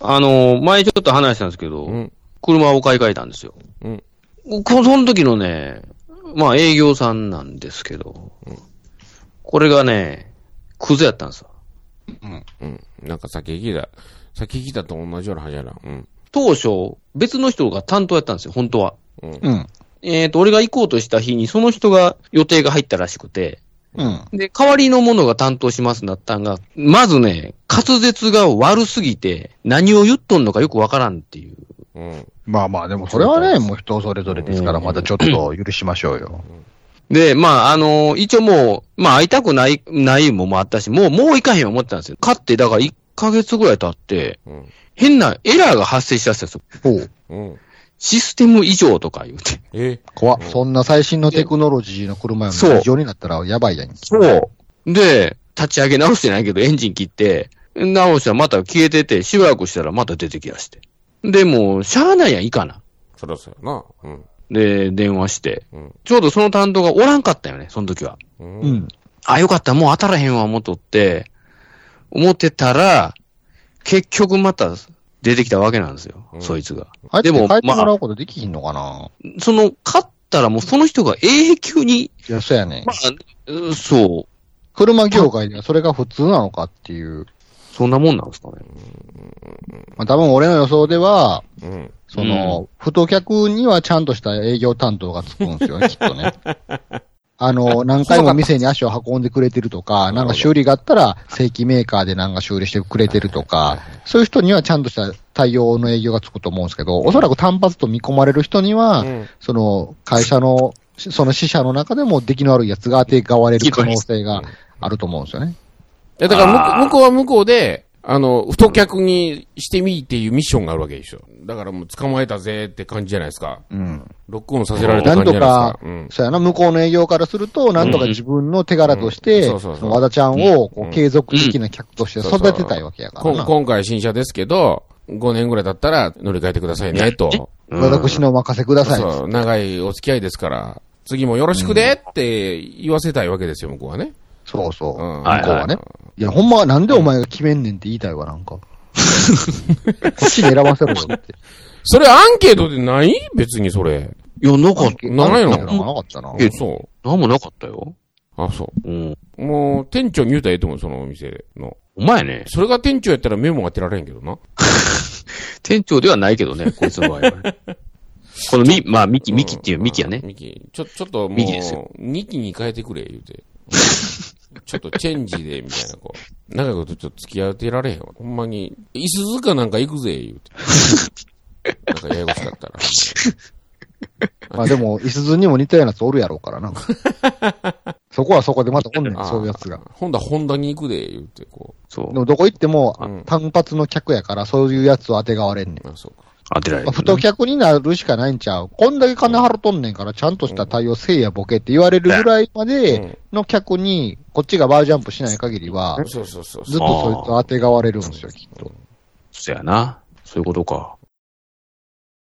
前ちょっと話したんですけど、 うん。 車を買い替えたんですよ。 うん。 その時のね、まあ営業さんなんですけど、これがね、クズやったんですよ。 うん。なんかさっき聞いたと同じような話やな。うん。 当初、別の人が担当やったんですよ、本当は。 うん。 うん。 俺が行こうとした日に、その人が予定が入ったらしくて、 うん。 で、代わりのものが担当しますんだったんが、まずね、滑舌が悪すぎて、何を言っとんのかよくわからんっていう。 うん。 まあまあ、でもそれはね、もう人それぞれですから、またちょっと許しましょうよ。 で、まあ、一応もう、まあ、会いたくないもあったし、もう行かへん思ってたんですよ。買って、だから1ヶ月ぐらい経って、 うん。 変なエラーが発生しだしたんですよ。 ほう。 うん。 システム異常とか言うて。 怖っ。そんな最新のテクノロジーの車より異常になったらやばいやん。 そう。で、立ち上げ直してないけど、エンジン切って、直したらまた消えてて、しばらくしたらまた出てきやして。で、もう、しゃあないやん、いいかな。 そらそうやな。うん。 で、電話して、 うん。 ちょうどその担当がおらんかったよね、その時は。 う。 うんん。 あ、よかった、もう当たらへんわ、思ってたら、結局また出てきたわけなんですよ、 うんそいつが。 あえてでも変えてもらうことできひんのかな。 買ったらもうその人が永久に、 いや、そうやね。 まあ、そう、 車業界ではそれが普通なのかっていう。 そんなもんなんですかね。 まあ多分俺の予想では、 うん。 不当客にはちゃんとした営業担当がつくんですよね、きっとね。何回も店に足を運んでくれてるとか、なんか修理があったら正規メーカーでなんか修理してくれてるとか、そういう人にはちゃんとした対応の営業がつくと思うんですけど、おそらく単発と見込まれる人には、 うん会社の、その支社の中でも出来のあるやつが当てがわれる可能性があると思うんですよね。 だから向こうは向こうで、不当客にしてみっていうミッションがあるわけでしょ。だからもう捕まえたぜって感じじゃないですか。 うん。 ロックオンさせられた感じじゃないですか。うん。 そうやな、向こうの営業からすると、なんとか自分の手柄として、和田ちゃんを継続的な客として育てたいわけやからな。 今回新車ですけど、5年ぐらい経ったら乗り換えてくださいね、と。 私のお任せください。 そう、長いお付き合いですから、次もよろしくでって言わせたいわけですよ、向こうはね。 そうそう。向こうはいはね。いや、ほんまなんでお前が決めんねんって言いたいわ、なんか。こっちに選ばせろよって。 それアンケートでない別にそれ。 いや、なかった。 ないのなかったな。 そう。 なんもなかったよ。 あ、そう。 うん。 もう、店長に言うたらええと思う、そのお店の。 お前ね。 それが店長やったらメモ当てられんけどな。 店長ではないけどね、こいつの場合はね。このミキっていうミキやね。 ミキ。ちょっともう、 ミキですよ。 2期に変えてくれ、言うて。ちょっとチェンジで、みたいな、こう。長いことちょっと付き合ってられへんわ。ほんまに、いすずかなんか行くぜ、言うて。なんかややこしかったら。 まあでも、いすずにも似たようなやつおるやろうからな。そこはそこでまたおんねん、そういうやつが。 ホンダに行くで、言うて、こう。 そう。 でもどこ行ってもうん、 単発の客やから、そういうやつを当てがわれんねん。 あ、そうか。 当てられる、 まあ、不当客になるしかないんちゃう。こんだけ金払っとんねんから、ちゃんとした対応せいやボケって言われるぐらいまでの客に、こっちがバージョンアップしない限りは、 そうそうそう。 ずっとそいつ当てがわれるんですよ、きっと。 そやな。そういうことか。